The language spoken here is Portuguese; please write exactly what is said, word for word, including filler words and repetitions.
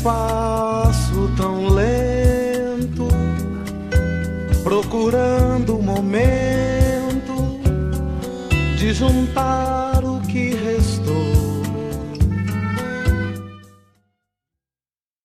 passo tão lento, procurando o momento de juntar o que restou